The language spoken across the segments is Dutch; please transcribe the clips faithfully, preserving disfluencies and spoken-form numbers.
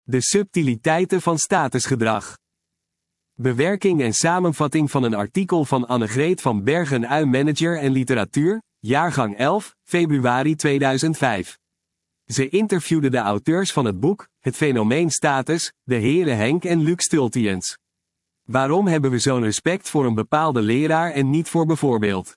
De subtiliteiten van statusgedrag. Bewerking en samenvatting van een artikel van Annegreet van Bergen, U Manager en Literatuur, jaargang elf, februari tweeduizend vijf. Ze interviewde de auteurs van het boek, Het fenomeen status, de heren Henk en Luc Stultiens. Waarom hebben we zo'n respect voor een bepaalde leraar en niet voor bijvoorbeeld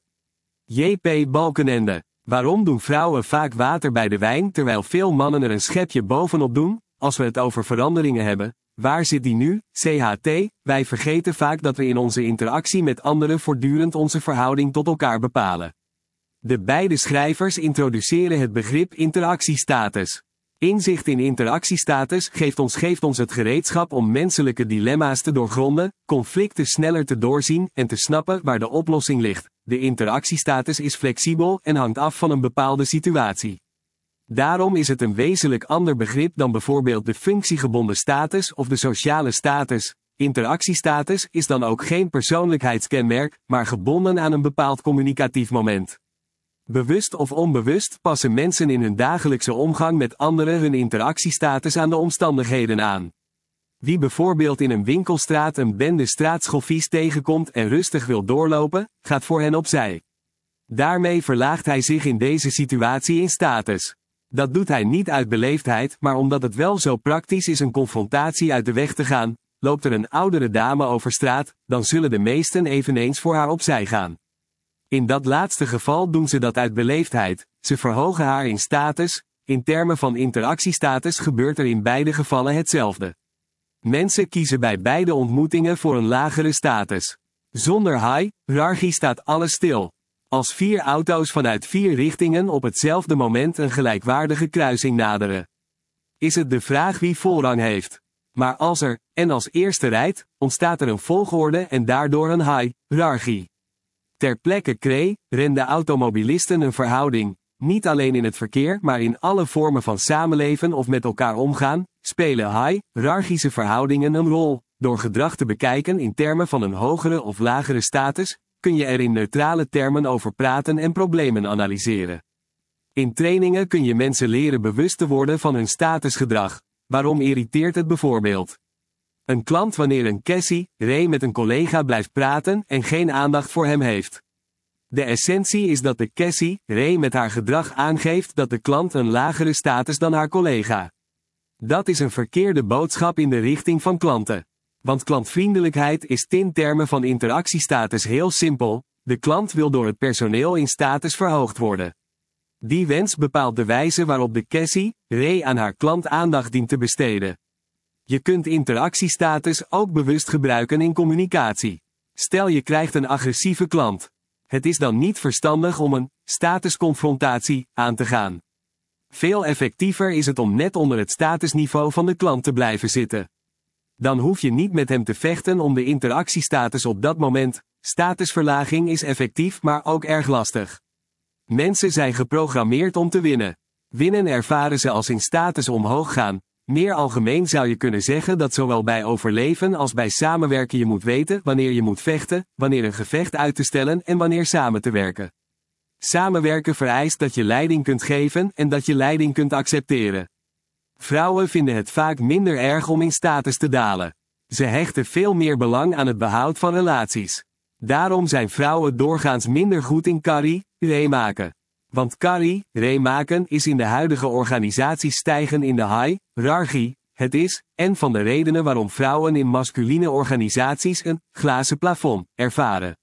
J P Balkenende? Waarom doen vrouwen vaak water bij de wijn terwijl veel mannen er een schepje bovenop doen? Als we het over veranderingen hebben, waar zit die nu? C H T, wij vergeten vaak dat we in onze interactie met anderen voortdurend onze verhouding tot elkaar bepalen. De beide schrijvers introduceren het begrip interactiestatus. Inzicht in interactiestatus geeft ons, geeft ons het gereedschap om menselijke dilemma's te doorgronden, conflicten sneller te doorzien en te snappen waar de oplossing ligt. De interactiestatus is flexibel en hangt af van een bepaalde situatie. Daarom is het een wezenlijk ander begrip dan bijvoorbeeld de functiegebonden status of de sociale status. Interactiestatus is dan ook geen persoonlijkheidskenmerk, maar gebonden aan een bepaald communicatief moment. Bewust of onbewust passen mensen in hun dagelijkse omgang met anderen hun interactiestatus aan de omstandigheden aan. Wie bijvoorbeeld in een winkelstraat een bende straatschoffies tegenkomt en rustig wil doorlopen, gaat voor hen opzij. Daarmee verlaagt hij zich in deze situatie in status. Dat doet hij niet uit beleefdheid, maar omdat het wel zo praktisch is een confrontatie uit de weg te gaan. Loopt er een oudere dame over straat, dan zullen de meesten eveneens voor haar opzij gaan. In dat laatste geval doen ze dat uit beleefdheid, ze verhogen haar in status. In termen van interactiestatus gebeurt er in beide gevallen hetzelfde. Mensen kiezen bij beide ontmoetingen voor een lagere status. Zonder hiërarchie staat alles stil. Als vier auto's vanuit vier richtingen op hetzelfde moment een gelijkwaardige kruising naderen, is het de vraag wie voorrang heeft. Maar als er, en als eerste rijdt, ontstaat er een volgorde en daardoor een hiërarchie. Ter plekke kree, renden automobilisten een verhouding. Niet alleen in het verkeer, maar in alle vormen van samenleven of met elkaar omgaan, spelen hiërarchische verhoudingen een rol. Door gedrag te bekijken in termen van een hogere of lagere status, kun je er in neutrale termen over praten en problemen analyseren. In trainingen kun je mensen leren bewust te worden van hun statusgedrag. Waarom irriteert het bijvoorbeeld een klant wanneer een Cassie, Ray met een collega blijft praten en geen aandacht voor hem heeft? De essentie is dat de Cassie, Ray met haar gedrag aangeeft dat de klant een lagere status dan haar collega. Dat is een verkeerde boodschap in de richting van klanten. Want klantvriendelijkheid is in termen van interactiestatus heel simpel, de klant wil door het personeel in status verhoogd worden. Die wens bepaalt de wijze waarop de Cassie, Ray aan haar klant aandacht dient te besteden. Je kunt interactiestatus ook bewust gebruiken in communicatie. Stel je krijgt een agressieve klant. Het is dan niet verstandig om een statusconfrontatie aan te gaan. Veel effectiever is het om net onder het statusniveau van de klant te blijven zitten. Dan hoef je niet met hem te vechten om de interactiestatus op dat moment. Statusverlaging is effectief, maar ook erg lastig. Mensen zijn geprogrammeerd om te winnen. Winnen ervaren ze als in status omhoog gaan. Meer algemeen zou je kunnen zeggen dat zowel bij overleven als bij samenwerken je moet weten wanneer je moet vechten, wanneer een gevecht uit te stellen en wanneer samen te werken. Samenwerken vereist dat je leiding kunt geven en dat je leiding kunt accepteren. Vrouwen vinden het vaak minder erg om in status te dalen. Ze hechten veel meer belang aan het behoud van relaties. Daarom zijn vrouwen doorgaans minder goed in carrière maken. Want carrière maken is in de huidige organisaties stijgen in de hiërarchie. Het is, en van de redenen waarom vrouwen in masculine organisaties een glazen plafond ervaren.